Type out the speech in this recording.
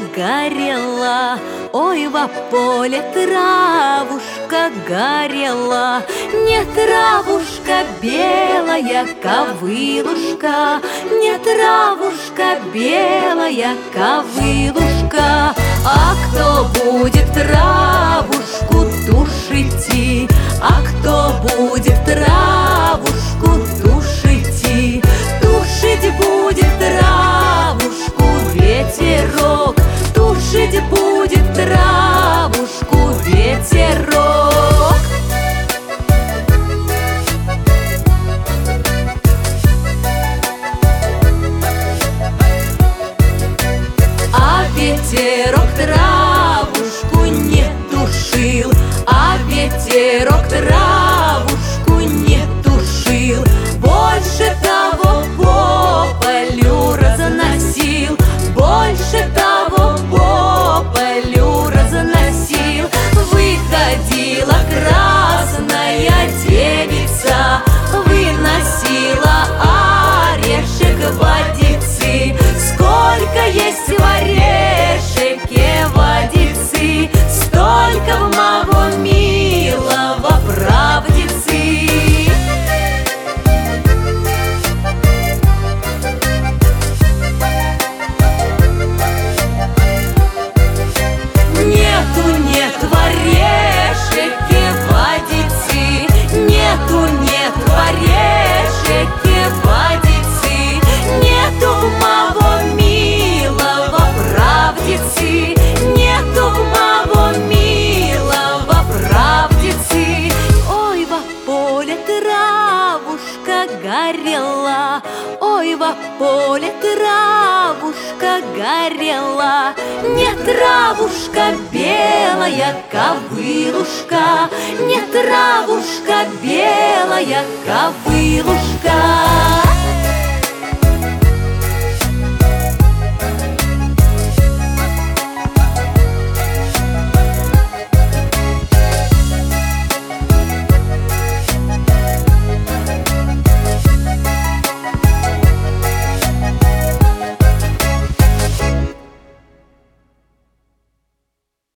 горела, ой, во поле травушка горела. Не травушка белая, ковылушка, не травушка белая, ковылушка. А кто будет травушку тушить? А кто будет травушку тушить? Тушить будет травушку ветерок, тушить будет травушку ветерок. А ветерок травушку не тушил, а ветерок травушку не тушил. Больше того по полю разносил, больше того по полю разносил. Выходила красная девица, выносила орешек водицы. Сколько есть в орешеке водицы, столько в моего милого правдицы. Нет в орешеке водицы, нет в орешеке водицы, нету моего милого правдицы, нету моего милого правдицы. Ой, во поле травушка горела, ой, во поле травушка горела. Не травушка белая, ковылушка, не травушка белая, ковылушка.